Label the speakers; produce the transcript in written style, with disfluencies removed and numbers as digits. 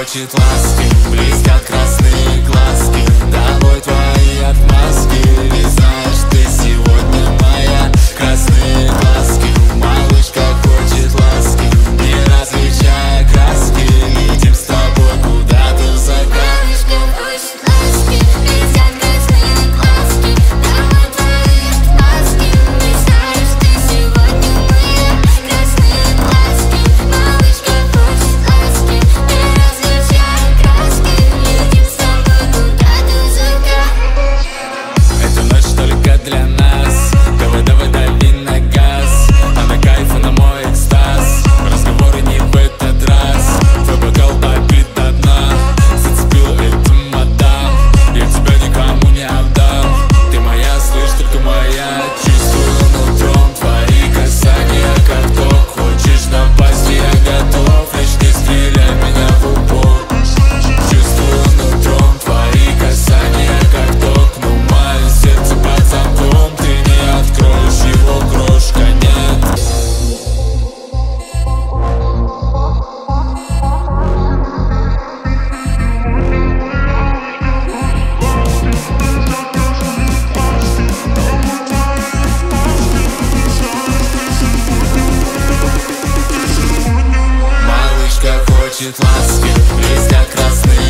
Speaker 1: хочет ласки, блестят красные глазки. Домой твои отмазки, ведь знаешь, ты сегодня моя. Красные глазки, малышка хочет ласки, не различая краски. Летим с тобой куда-то в закат.
Speaker 2: Малышка хочет ласки, блестят красные глазки. Домой твои отмазки, ведь знаешь, ты сегодня моя. Красные глазки, малышка хочет ласки, не различая краски. Летим с тобой куда-то в закат.
Speaker 1: Эта ночь только для нас. Давай, давай, дави на газ. Она кайф, она мой экстаз. Разговоры не в этот раз. Твой бокал побит до дна. Зацепила эту мадам. Я тебя никому не отдам. Ты моя, слышь, только моя. Чувствую нутром твои касания, как ток. Хочешь напасть, я готов. Лишь не стреляй меня в упор. Чувствую нутром твои касания, как ток. Но мое сердце под замком. Ты не откроешь его, крошка, нет. Малышка хочет ласки, блестят красные